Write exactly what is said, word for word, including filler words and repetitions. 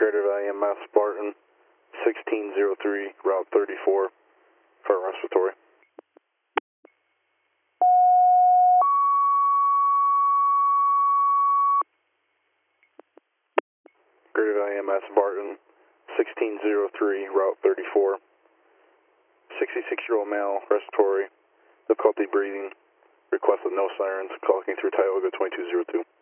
Greater Valley E M S, Barton, sixteen oh three, Route thirty-four, for respiratory. Greater Valley E M S, Barton, sixteen oh three, Route thirty-four, sixty-six-year-old male, respiratory, difficulty breathing, requested no sirens, calling through Tioga twenty-two oh two.